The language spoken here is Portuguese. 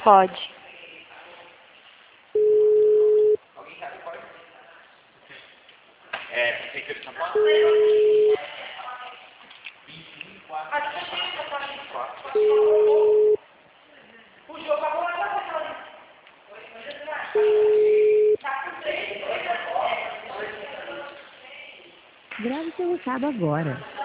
Pode. Prefeitura de São Paulo? Grave seu recado agora.